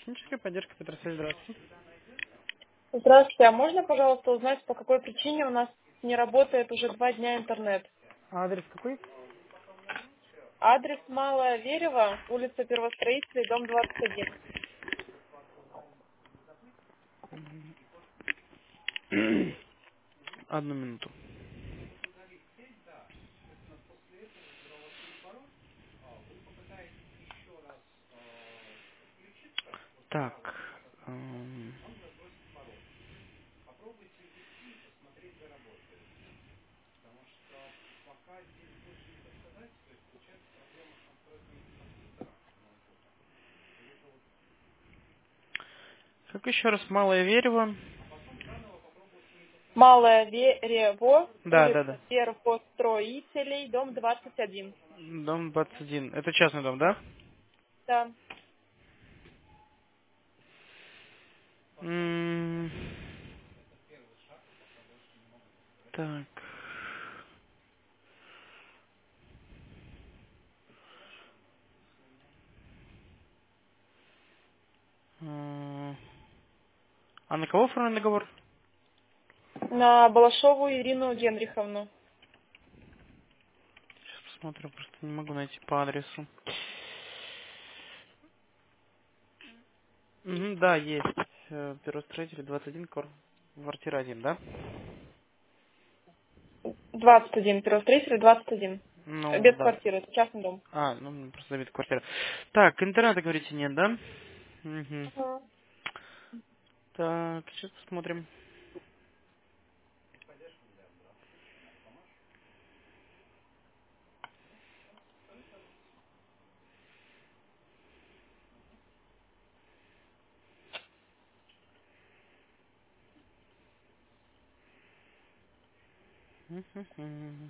Техническая поддержка Петросвязь, здравствуйте. Здравствуйте, а можно, пожалуйста, узнать, по какой причине у нас не работает уже 2 дня интернет? А адрес какой? Адрес Малая Верева, улица Первостроителей, дом 21. Одну минуту. Так. Как еще раз Малое Верево? Малая Верево, Да, да, улица да. Первостроителей, дом 21. Дом 21. Это частный дом, да? Да. М, Так. А на кого оформлен договор? На Балашову Ирину Генриховну. Сейчас посмотрю, просто не могу найти по адресу. Мгм, да, есть. Первостроитель 21, квартира 1, да? 21, Первостроителей 21. Ну, Без да. квартиры, это частный дом. Ну, просто забита квартира. Так, интернета, говорите, нет, да? Угу. Мгм. Так, сейчас посмотрим. Мгм.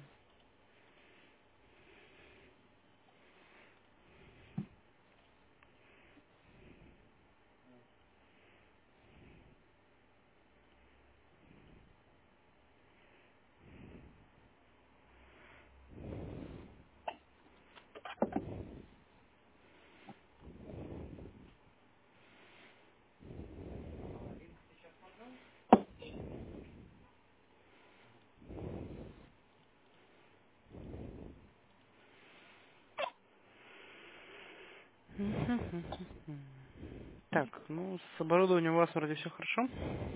Так, ну, с оборудованием у вас вроде все хорошо.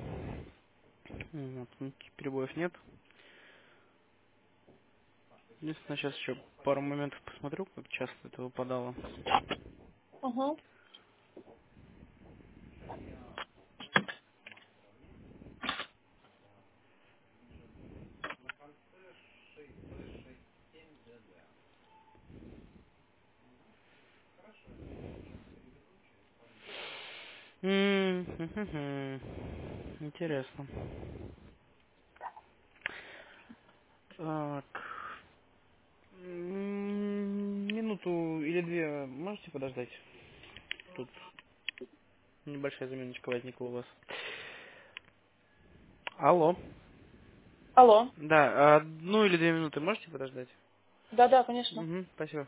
Вот, никаких перебоев нет. Единственное, сейчас еще пару моментов посмотрю, как часто это выпадало. Угу. Мгм. Интересно. Так. Минуту или две можете подождать? Тут небольшая заменочка возникла у вас. Алло. Алло. Да, одну или две минуты можете подождать? Да-да, конечно. Угу, спасибо.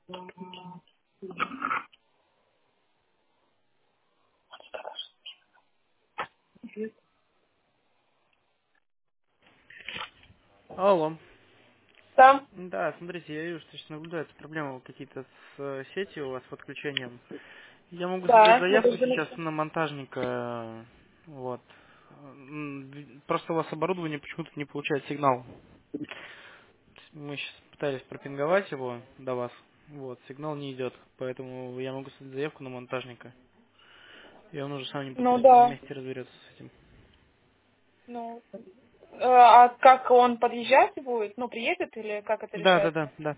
Алло. Да, Да, смотрите, я вижу, что сейчас наблюдаются проблемы какие-то с сетью у вас, с подключением. Я могу создать да, заявку это сейчас на монтажника. Вот. Просто у вас оборудование почему-то не получает сигнал. Мы сейчас пытались пропинговать его до вас. Вот, сигнал не идет. Поэтому я могу создать заявку на монтажника. И он уже сам ну да. вместе разберется с этим. Ну, а как он подъезжать будет? Ну, приедет или как это Да, да, да, решается? да.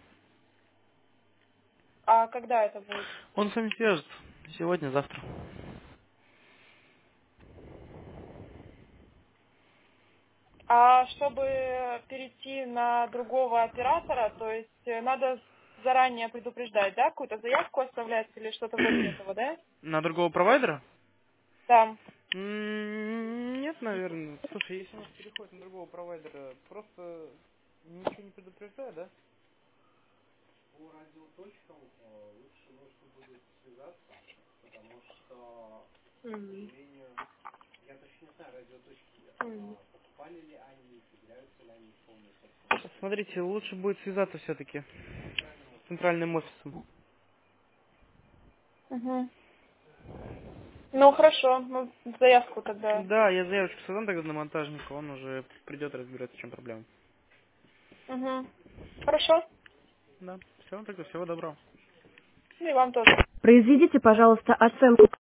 А когда это будет? Он с вами свяжется. Сегодня, завтра. А чтобы перейти на другого оператора, то есть надо заранее предупреждать, да, какую-то заявку оставлять или что-то вроде этого, да? На другого провайдера? Да. Нет, наверное. Слушай, если у нас переходит на другого провайдера, просто ничего не предупреждая, да? Мгм. Мгм. Смотрите, лучше будет связаться все-таки с центральным офисом. Мгм. Ну, хорошо, ну, заявку тогда. Да, я заявочку создам тогда на монтажника, он уже придет разбираться, в чем проблема. Угу. Хорошо. Да, все, тогда всего доброго. Ну и вам тоже. Произведите, пожалуйста, оценку